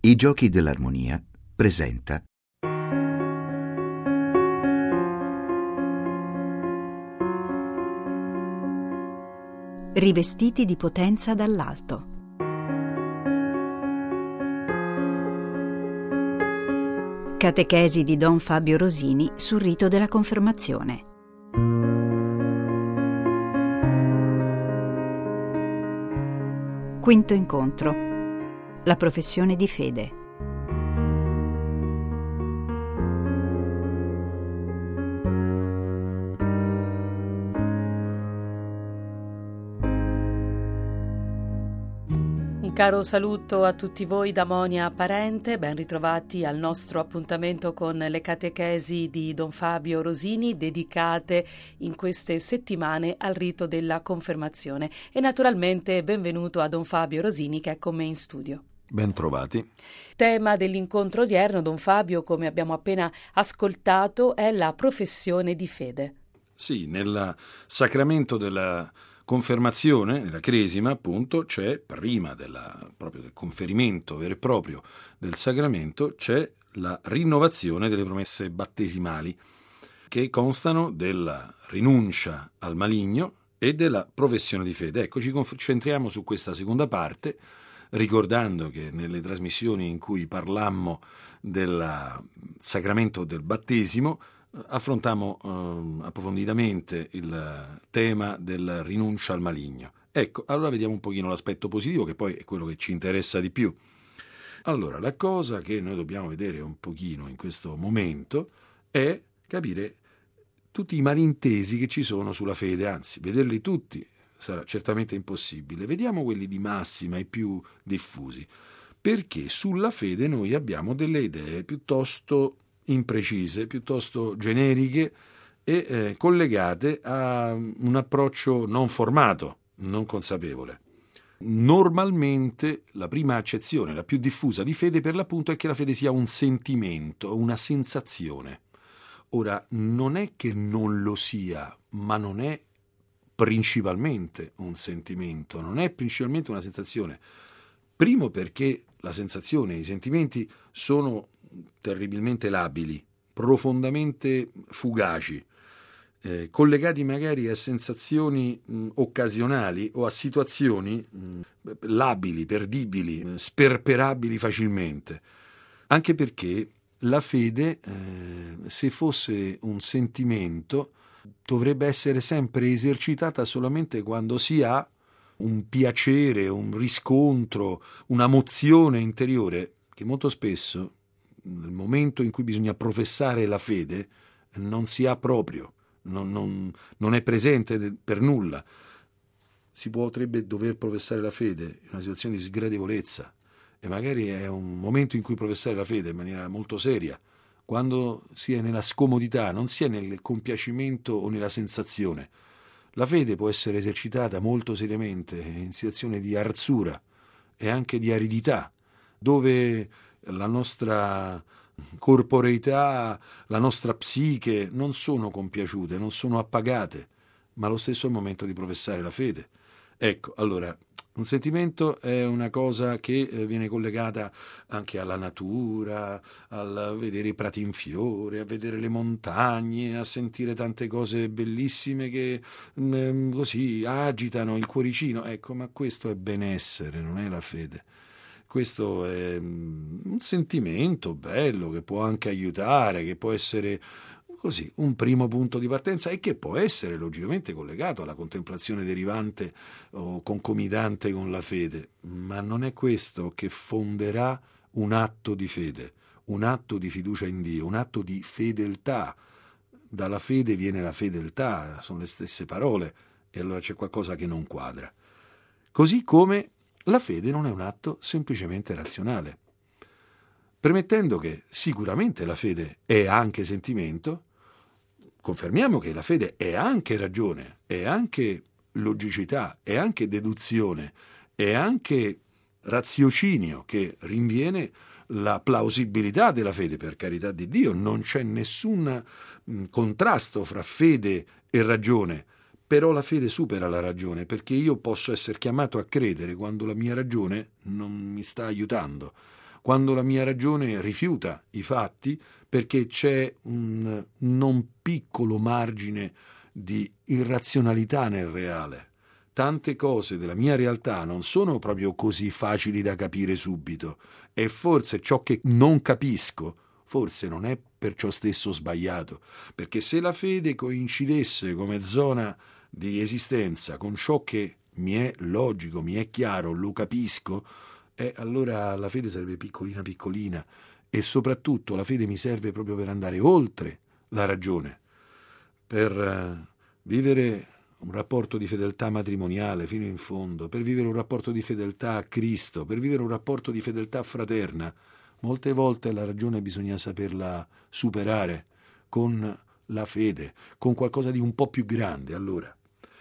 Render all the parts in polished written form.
I Giochi dell'Armonia presenta Rivestiti di potenza dall'alto. Catechesi di Don Fabio Rosini sul rito della confermazione. Quinto incontro. La professione di fede. Un caro saluto a tutti voi da Monia Parente, ben ritrovati al nostro appuntamento con le catechesi di Don Fabio Rosini dedicate in queste settimane al rito della confermazione e naturalmente benvenuto a Don Fabio Rosini che è con me in studio. Ben trovati. Tema dell'incontro odierno, Don Fabio, come abbiamo appena ascoltato, è la professione di fede. Sì, nel sacramento della confermazione, nella cresima, appunto, c'è, prima proprio del conferimento vero e proprio del sacramento, c'è la rinnovazione delle promesse battesimali, che constano della rinuncia al maligno e della professione di fede. Ecco, ci concentriamo su questa seconda parte, ricordando che nelle trasmissioni in cui parlammo del sacramento del battesimo affrontammo approfonditamente il tema della rinuncia al maligno. Ecco, allora vediamo un pochino l'aspetto positivo, che poi è quello che ci interessa di più. Allora, la cosa che noi dobbiamo vedere un pochino in questo momento è capire tutti i malintesi che ci sono sulla fede, anzi, vederli tutti sarà certamente impossibile. Vediamo quelli di massima e più diffusi, perché sulla fede noi abbiamo delle idee piuttosto imprecise, piuttosto generiche e collegate a un approccio non formato, non consapevole. Normalmente la prima accezione, la più diffusa di fede per l'appunto è che la fede sia un sentimento, una sensazione. Ora, non è che non lo sia, ma non è principalmente un sentimento, non è principalmente una sensazione. Primo perché la sensazione e i sentimenti sono terribilmente labili, profondamente fugaci, collegati magari a sensazioni occasionali o a situazioni labili, perdibili, sperperabili facilmente. Anche perché la fede, se fosse un sentimento, dovrebbe essere sempre esercitata solamente quando si ha un piacere, un riscontro, una mozione interiore che molto spesso nel momento in cui bisogna professare la fede non si ha proprio, non è presente per nulla. Si potrebbe dover professare la fede in una situazione di sgradevolezza e magari è un momento in cui professare la fede in maniera molto seria, quando si è nella scomodità, non si è nel compiacimento o nella sensazione. La fede può essere esercitata molto seriamente in situazioni di arzura e anche di aridità, dove la nostra corporeità, la nostra psiche non sono compiaciute, non sono appagate, ma lo stesso è il momento di professare la fede. Ecco, allora, un sentimento è una cosa che viene collegata anche alla natura, al vedere i prati in fiore, a vedere le montagne, a sentire tante cose bellissime che così agitano il cuoricino. Ecco, ma questo è benessere, non è la fede. Questo è un sentimento bello che può anche aiutare, che può essere così un primo punto di partenza e che può essere logicamente collegato alla contemplazione derivante o concomitante con la fede, ma non è questo che fonderà un atto di fede, un atto di fiducia in Dio, un atto di fedeltà. Dalla fede viene la fedeltà, sono le stesse parole, e allora c'è qualcosa che non quadra. Così come la fede non è un atto semplicemente razionale. Premettendo che sicuramente la fede è anche sentimento, confermiamo che la fede è anche ragione, è anche logicità, è anche deduzione, è anche raziocinio che rinviene la plausibilità della fede, per carità di Dio. Non c'è nessun contrasto fra fede e ragione, però la fede supera la ragione, perché io posso essere chiamato a credere quando la mia ragione non mi sta aiutando, quando la mia ragione rifiuta i fatti perché c'è un non piccolo margine di irrazionalità nel reale. Tante cose della mia realtà non sono proprio così facili da capire subito, e forse ciò che non capisco forse non è perciò stesso sbagliato, perché se la fede coincidesse come zona di esistenza con ciò che mi è logico, mi è chiaro, lo capisco, allora la fede sarebbe piccolina piccolina, e soprattutto la fede mi serve proprio per andare oltre la ragione, per vivere un rapporto di fedeltà matrimoniale fino in fondo, per vivere un rapporto di fedeltà a Cristo, per vivere un rapporto di fedeltà fraterna. Molte volte la ragione bisogna saperla superare con la fede, con qualcosa di un po' più grande. Allora,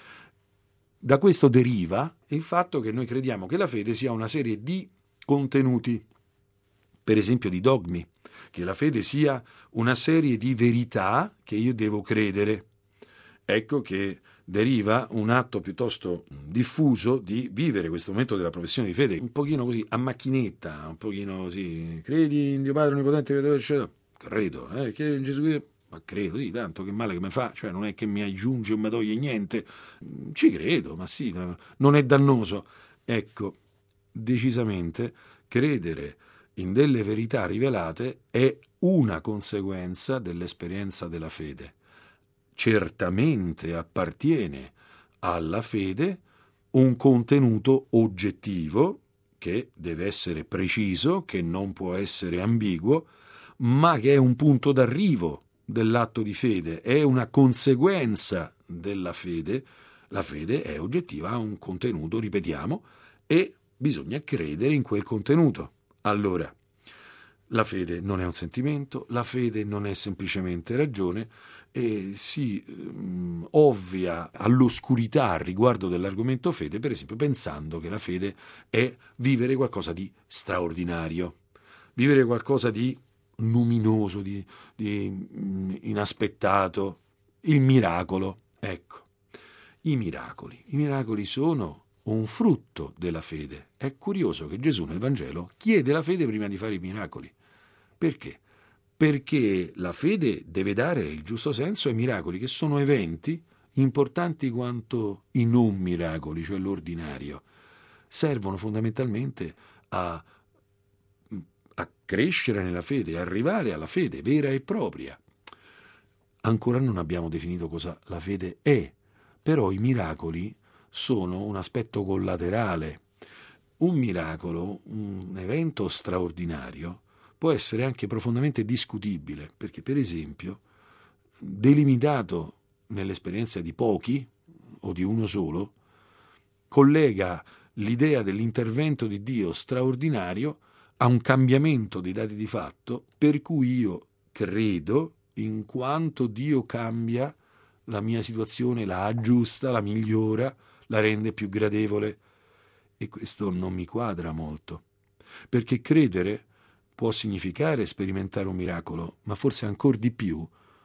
da questo deriva il fatto che noi crediamo che la fede sia una serie di contenuti, per esempio di dogmi, che la fede sia una serie di verità che io devo credere. Ecco che deriva un atto piuttosto diffuso di vivere questo momento della professione di fede un pochino così a macchinetta, un pochino così: credi in Dio Padre Onnipotente, Creatore del cielo? Credo, che in Gesù Cristo? Ma credo, sì, tanto che male che mi fa, cioè non è che mi aggiunge o mi toglie niente, ci credo, ma sì, non è dannoso. Ecco, decisamente credere in delle verità rivelate è una conseguenza dell'esperienza della fede. Certamente appartiene alla fede un contenuto oggettivo che deve essere preciso, che non può essere ambiguo, ma che è un punto d'arrivo dell'atto di fede, è una conseguenza della fede. La fede è oggettiva, ha un contenuto, ripetiamo, e bisogna credere in quel contenuto. Allora, la fede non è un sentimento, la fede non è semplicemente ragione, e si ovvia all'oscurità riguardo dell'argomento fede, per esempio pensando che la fede è vivere qualcosa di straordinario, vivere qualcosa di luminoso, di inaspettato, il miracolo. Ecco, i miracoli sono un frutto della fede. È curioso che Gesù nel Vangelo chiede la fede prima di fare i miracoli. Perché? Perché la fede deve dare il giusto senso ai miracoli, che sono eventi importanti quanto i non miracoli, cioè l'ordinario. Servono fondamentalmente a crescere nella fede, arrivare alla fede vera e propria. Ancora non abbiamo definito cosa la fede è, però i miracoli sono un aspetto collaterale. Un miracolo, un evento straordinario, può essere anche profondamente discutibile, perché per esempio, delimitato nell'esperienza di pochi o di uno solo, collega l'idea dell'intervento di Dio straordinario a un cambiamento dei dati di fatto, per cui io credo in quanto Dio cambia la mia situazione, la aggiusta, la migliora, la rende più gradevole. E questo non mi quadra molto, perché credere può significare sperimentare un miracolo, ma forse ancor di più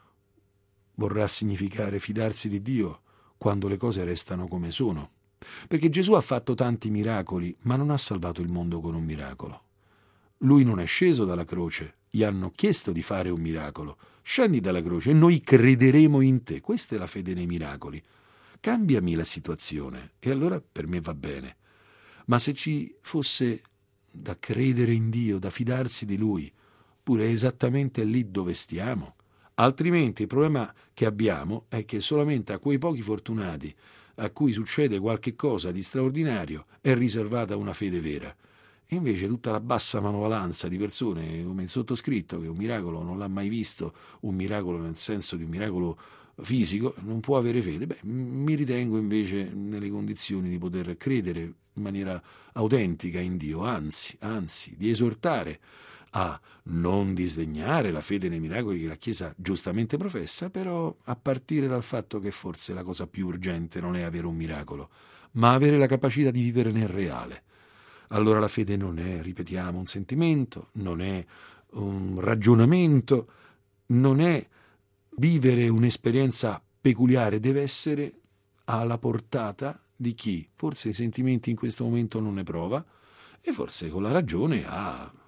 vorrà significare fidarsi di Dio quando le cose restano come sono. Perché Gesù ha fatto tanti miracoli, ma non ha salvato il mondo con un miracolo. Lui non è sceso dalla croce, gli hanno chiesto di fare un miracolo. Scendi dalla croce e noi crederemo in te. Questa è la fede nei miracoli. Cambiami la situazione e allora per me va bene. Ma se ci fosse da credere in Dio, da fidarsi di Lui, pure esattamente lì dove stiamo. Altrimenti il problema che abbiamo è che solamente a quei pochi fortunati a cui succede qualche cosa di straordinario è riservata una fede vera. E invece tutta la bassa manovalanza di persone come il sottoscritto, che un miracolo non l'ha mai visto, un miracolo nel senso di un miracolo fisico, non può avere fede. Mi ritengo invece nelle condizioni di poter credere in maniera autentica in Dio, anzi, di esortare a non disdegnare la fede nei miracoli che la Chiesa giustamente professa, però a partire dal fatto che forse la cosa più urgente non è avere un miracolo, ma avere la capacità di vivere nel reale. Allora la fede non è, ripetiamo, un sentimento, non è un ragionamento, non è vivere un'esperienza peculiare, deve essere alla portata di chi forse i sentimenti in questo momento non ne prova e forse con la ragione ha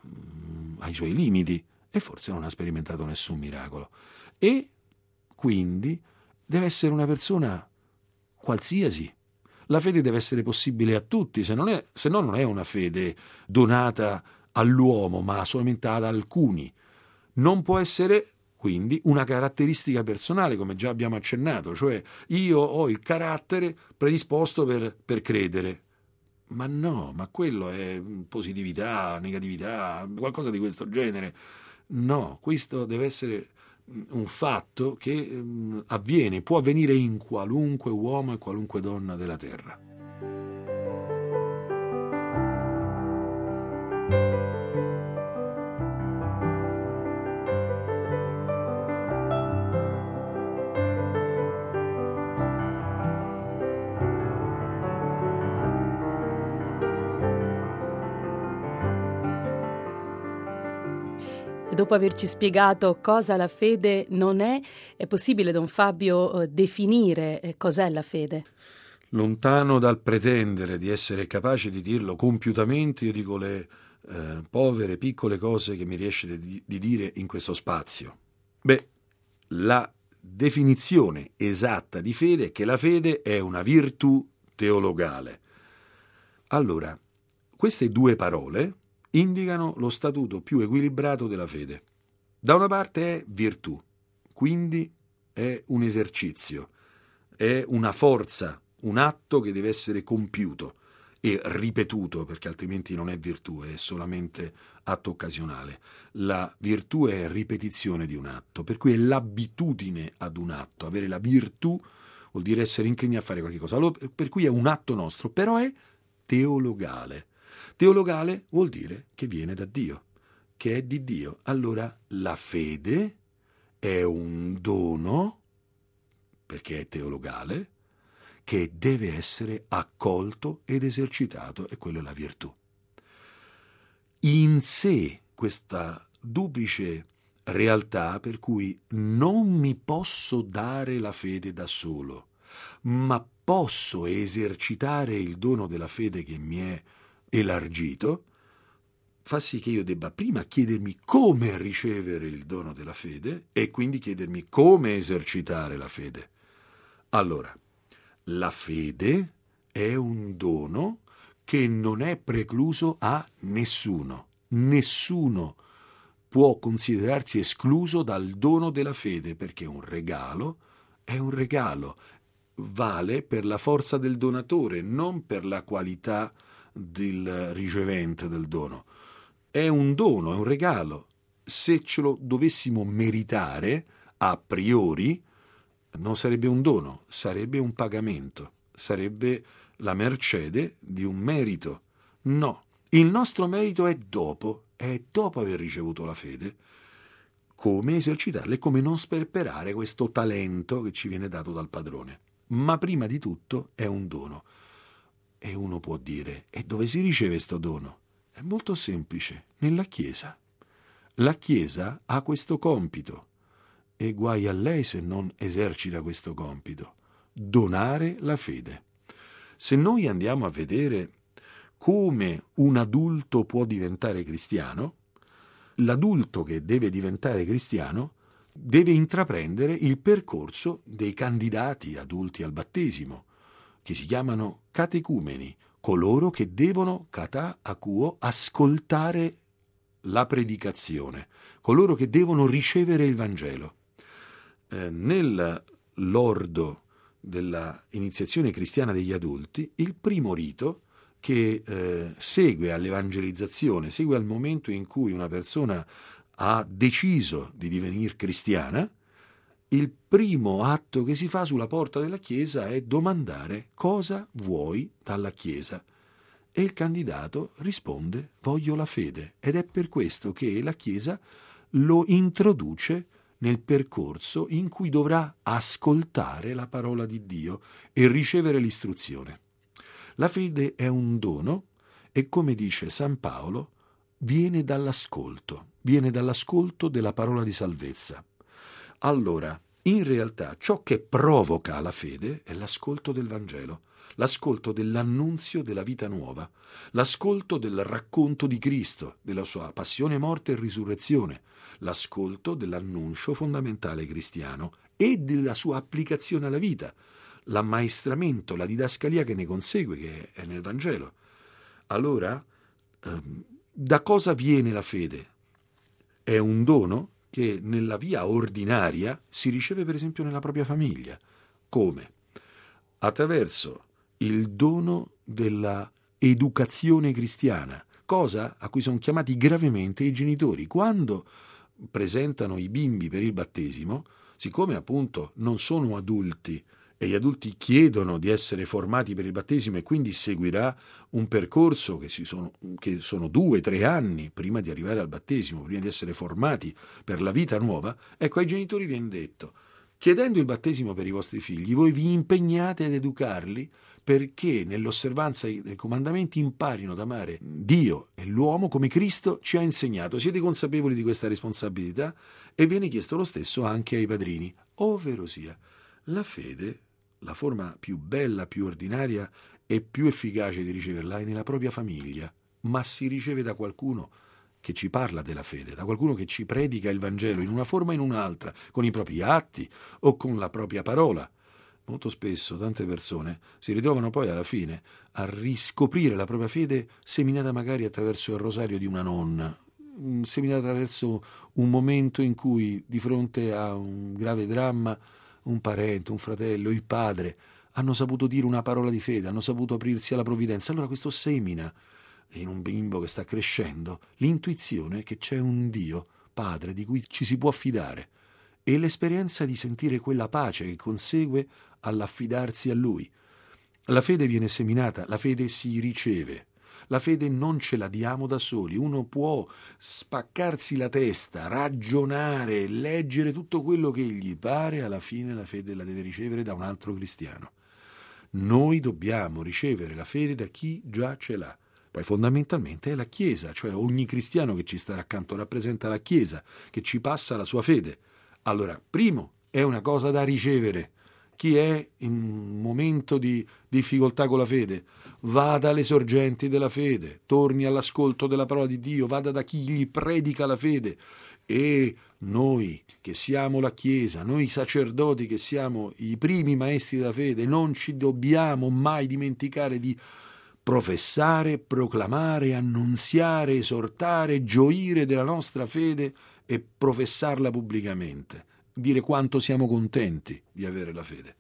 ha i suoi limiti e forse non ha sperimentato nessun miracolo. E quindi deve essere una persona qualsiasi. La fede deve essere possibile a tutti, se no non è una fede donata all'uomo, ma solamente ad alcuni. Non può essere quindi una caratteristica personale, come già abbiamo accennato, cioè io ho il carattere predisposto per credere. Ma no, ma quello è positività, negatività, qualcosa di questo genere. No, questo deve essere un fatto che può avvenire in qualunque uomo e qualunque donna della terra. Dopo averci spiegato cosa la fede non è possibile, Don Fabio, definire cos'è la fede? Lontano dal pretendere di essere capace di dirlo compiutamente, io dico le povere, piccole cose che mi riesce di dire in questo spazio. La definizione esatta di fede è che la fede è una virtù teologale. Allora, queste due parole indicano lo statuto più equilibrato della fede. Da una parte è virtù, quindi è un esercizio, è una forza, un atto che deve essere compiuto e ripetuto, perché altrimenti non è virtù, è solamente atto occasionale. La virtù è ripetizione di un atto, per cui è l'abitudine ad un atto. Avere la virtù vuol dire essere inclini a fare qualche cosa, allora, per cui è un atto nostro, però è teologale. Teologale vuol dire che viene da Dio, che è di Dio. Allora la fede è un dono, perché è teologale, che deve essere accolto ed esercitato, e quello è la virtù. In sé questa duplice realtà per cui non mi posso dare la fede da solo, ma posso esercitare il dono della fede che mi è elargito, fa sì che io debba prima chiedermi come ricevere il dono della fede e quindi chiedermi come esercitare la fede. Allora, la fede è un dono che non è precluso a nessuno. Nessuno può considerarsi escluso dal dono della fede, perché un regalo è un regalo, vale per la forza del donatore, non per la qualità del ricevente del dono. È un dono, è un regalo. Se ce lo dovessimo meritare a priori, non sarebbe un dono, sarebbe un pagamento, sarebbe la mercede di un merito. No, il nostro merito è dopo aver ricevuto la fede, come esercitarla e come non sperperare questo talento che ci viene dato dal padrone. Ma prima di tutto è un dono. E uno può dire, e dove si riceve sto dono? È molto semplice, nella Chiesa. La Chiesa ha questo compito, e guai a lei se non esercita questo compito, donare la fede. Se noi andiamo a vedere come un adulto può diventare cristiano, l'adulto che deve diventare cristiano deve intraprendere il percorso dei candidati adulti al battesimo, che si chiamano catecumeni, coloro che devono kata akuo ascoltare la predicazione, coloro che devono ricevere il Vangelo. Nel lordo della iniziazione cristiana degli adulti, il primo rito che segue all'evangelizzazione, segue al momento in cui una persona ha deciso di divenire cristiana, il primo atto che si fa sulla porta della Chiesa è domandare cosa vuoi dalla Chiesa. E il candidato risponde voglio la fede, ed è per questo che la Chiesa lo introduce nel percorso in cui dovrà ascoltare la parola di Dio e ricevere l'istruzione. La fede è un dono e, come dice San Paolo, viene dall'ascolto della parola di salvezza. Allora, in realtà, ciò che provoca la fede è l'ascolto del Vangelo. l'ascolto dell'annunzio della vita nuova, l'ascolto del racconto di Cristo, della sua passione, morte e risurrezione, l'ascolto dell'annuncio fondamentale cristiano e della sua applicazione alla vita, l'ammaestramento, la didascalia che ne consegue, che è nel Vangelo. Allora, da cosa viene la fede? È un dono che nella via ordinaria si riceve per esempio nella propria famiglia. Come? Attraverso il dono della educazione cristiana, cosa a cui sono chiamati gravemente i genitori. Quando presentano i bimbi per il battesimo, siccome appunto non sono adulti e gli adulti chiedono di essere formati per il battesimo e quindi seguirà un percorso che sono 2-3 anni prima di arrivare al battesimo, prima di essere formati per la vita nuova, ecco, ai genitori viene detto: chiedendo il battesimo per i vostri figli, voi vi impegnate ad educarli perché nell'osservanza dei comandamenti imparino ad amare Dio e l'uomo come Cristo ci ha insegnato. Siete consapevoli di questa responsabilità? E viene chiesto lo stesso anche ai padrini. Ovvero sia, la fede, la forma più bella, più ordinaria e più efficace di riceverla è nella propria famiglia, ma si riceve da qualcuno che ci parla della fede, da qualcuno che ci predica il Vangelo in una forma o in un'altra, con i propri atti o con la propria parola. Molto spesso tante persone si ritrovano poi alla fine a riscoprire la propria fede seminata magari attraverso il rosario di una nonna, seminata attraverso un momento in cui di fronte a un grave dramma un parente, un fratello, il padre hanno saputo dire una parola di fede, hanno saputo aprirsi alla provvidenza. Allora questo semina in un bimbo che sta crescendo l'intuizione che c'è un Dio, Padre, di cui ci si può fidare, e l'esperienza di sentire quella pace che consegue all'affidarsi a Lui. La fede viene seminata, la fede si riceve. La fede non ce la diamo da soli, uno può spaccarsi la testa, ragionare, leggere tutto quello che gli pare, alla fine la fede la deve ricevere da un altro cristiano. Noi dobbiamo ricevere la fede da chi già ce l'ha. Poi fondamentalmente è la Chiesa, cioè ogni cristiano che ci sta accanto rappresenta la Chiesa, che ci passa la sua fede. Allora, primo, è una cosa da ricevere. Chi è in un momento di difficoltà con la fede, vada alle sorgenti della fede, torni all'ascolto della parola di Dio, vada da chi gli predica la fede. E noi che siamo la Chiesa, noi sacerdoti che siamo i primi maestri della fede, non ci dobbiamo mai dimenticare di professare, proclamare, annunziare, esortare, gioire della nostra fede e professarla pubblicamente, dire quanto siamo contenti di avere la fede.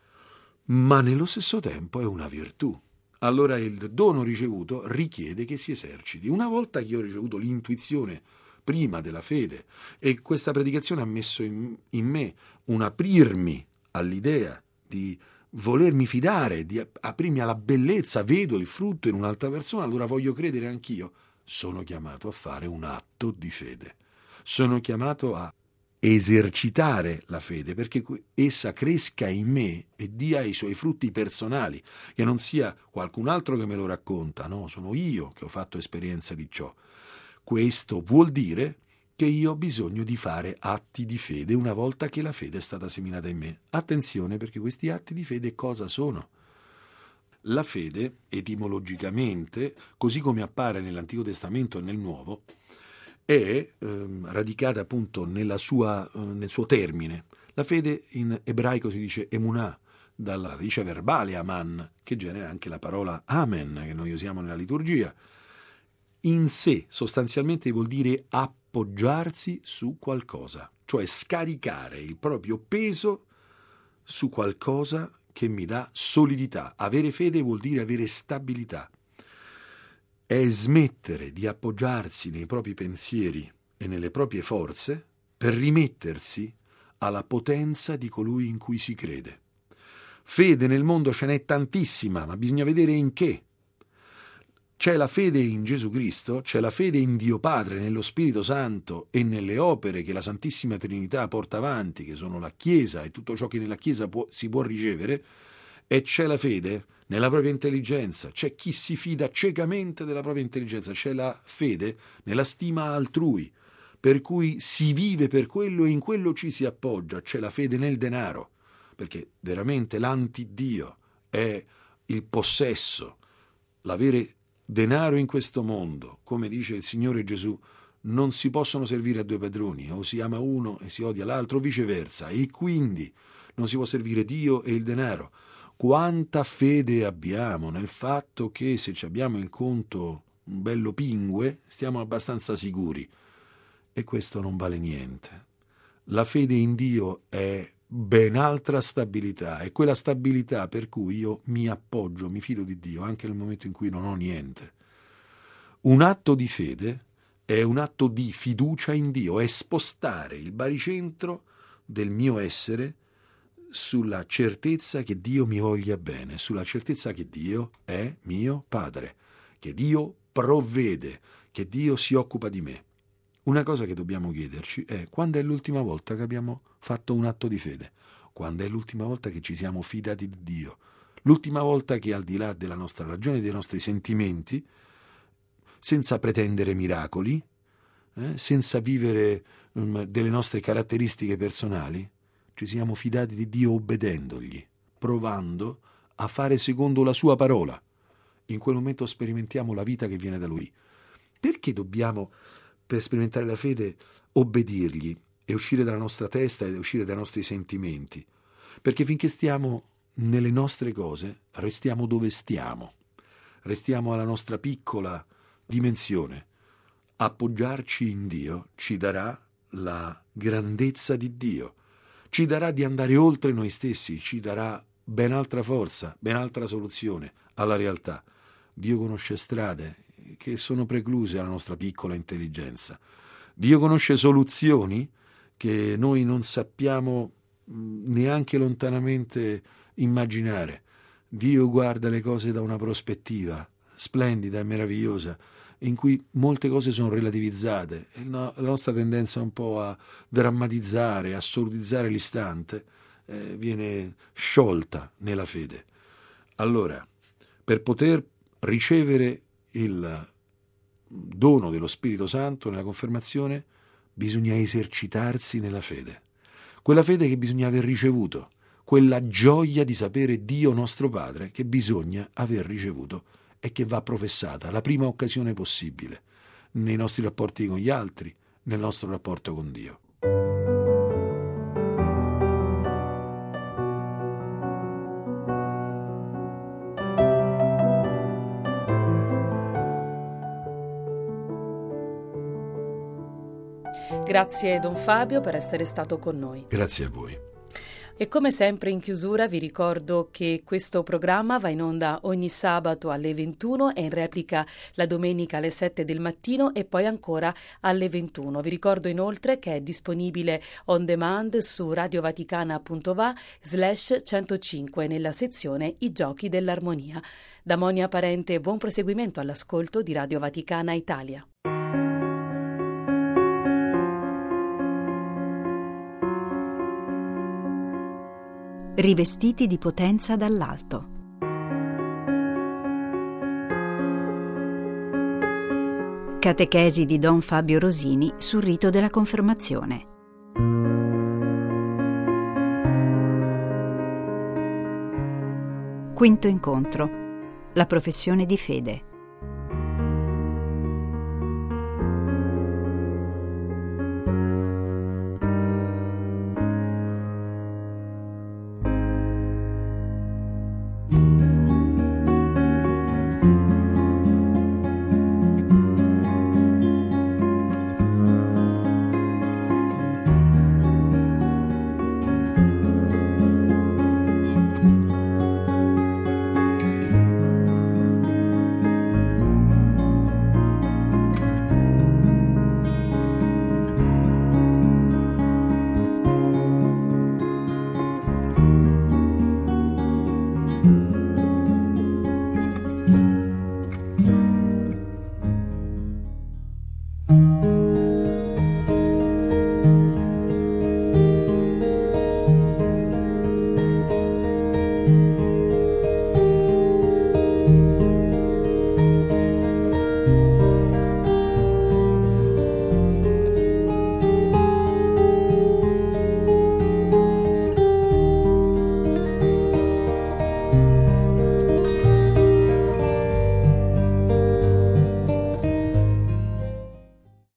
Ma nello stesso tempo è una virtù. Allora il dono ricevuto richiede che si eserciti. Una volta che io ho ricevuto l'intuizione prima della fede e questa predicazione ha messo in me un aprirmi all'idea di volermi fidare, di aprirmi alla bellezza, vedo il frutto in un'altra persona, allora voglio credere anch'io. Sono chiamato a fare un atto di fede. Sono chiamato a esercitare la fede perché essa cresca in me e dia i suoi frutti personali, che non sia qualcun altro che me lo racconta, no, sono io che ho fatto esperienza di ciò. Questo vuol dire che io ho bisogno di fare atti di fede una volta che la fede è stata seminata in me. Attenzione, perché questi atti di fede cosa sono? La fede, etimologicamente, così come appare nell'Antico Testamento e nel Nuovo, è radicata appunto nel suo termine. La fede in ebraico si dice emunah, dalla radice verbale aman, che genera anche la parola amen, che noi usiamo nella liturgia. In sé, sostanzialmente, vuol dire appoggiarsi su qualcosa, cioè scaricare il proprio peso su qualcosa che mi dà solidità. Avere fede vuol dire avere stabilità. È smettere di appoggiarsi nei propri pensieri e nelle proprie forze per rimettersi alla potenza di colui in cui si crede. Fede nel mondo ce n'è tantissima, ma bisogna vedere in che. C'è la fede in Gesù Cristo, c'è la fede in Dio Padre, nello Spirito Santo e nelle opere che la Santissima Trinità porta avanti, che sono la Chiesa e tutto ciò che nella Chiesa si può ricevere, e c'è la fede nella propria intelligenza, c'è chi si fida ciecamente della propria intelligenza, c'è la fede nella stima altrui, per cui si vive per quello e in quello ci si appoggia, c'è la fede nel denaro, perché veramente l'antidio è il possesso, l'avere denaro in questo mondo, come dice il Signore Gesù, non si possono servire a due padroni, o si ama uno e si odia l'altro, o viceversa, e quindi non si può servire Dio e il denaro. Quanta fede abbiamo nel fatto che se ci abbiamo in conto un bello pingue, stiamo abbastanza sicuri. E questo non vale niente. La fede in Dio è ben altra stabilità, è quella stabilità per cui io mi appoggio, mi fido di Dio anche nel momento in cui non ho niente. Un atto di fede è un atto di fiducia in Dio, è spostare il baricentro del mio essere sulla certezza che Dio mi voglia bene, sulla certezza che Dio è mio Padre, che Dio provvede, che Dio si occupa di me. Una cosa che dobbiamo chiederci è: quando è l'ultima volta che abbiamo fatto un atto di fede? Quando è l'ultima volta che ci siamo fidati di Dio? L'ultima volta che, al di là della nostra ragione e dei nostri sentimenti, senza pretendere miracoli, senza vivere delle nostre caratteristiche personali, ci siamo fidati di Dio obbedendogli, provando a fare secondo la sua parola. In quel momento sperimentiamo la vita che viene da Lui. Perché dobbiamo, per sperimentare la fede, obbedirgli e uscire dalla nostra testa e uscire dai nostri sentimenti? Perché finché stiamo nelle nostre cose, restiamo dove stiamo. Restiamo alla nostra piccola dimensione. Appoggiarci in Dio ci darà la grandezza di Dio, ci darà di andare oltre noi stessi, ci darà ben altra forza, ben altra soluzione alla realtà. Dio conosce strade che sono precluse alla nostra piccola intelligenza. Dio conosce soluzioni che noi non sappiamo neanche lontanamente immaginare. Dio guarda le cose da una prospettiva splendida e meravigliosa, in cui molte cose sono relativizzate e la nostra tendenza un po' a drammatizzare, a assolutizzare l'istante, viene sciolta nella fede. Allora, per poter ricevere il dono dello Spirito Santo nella confermazione, bisogna esercitarsi nella fede. Quella fede che bisogna aver ricevuto, quella gioia di sapere Dio nostro Padre che bisogna aver ricevuto e che va professata la prima occasione possibile, nei nostri rapporti con gli altri, nel nostro rapporto con Dio. Grazie Don Fabio per essere stato con noi. Grazie a voi. E come sempre in chiusura vi ricordo che questo programma va in onda ogni sabato alle 21 e in replica la domenica alle 7 del mattino e poi ancora alle 21. Vi ricordo inoltre che è disponibile on demand su radiovaticana.va/105 nella sezione I giochi dell'armonia. Da Monia Parente, buon proseguimento all'ascolto di Radio Vaticana Italia. Rivestiti di potenza dall'alto. Catechesi di Don Fabio Rosini sul rito della confermazione. Quinto incontro. La professione di fede.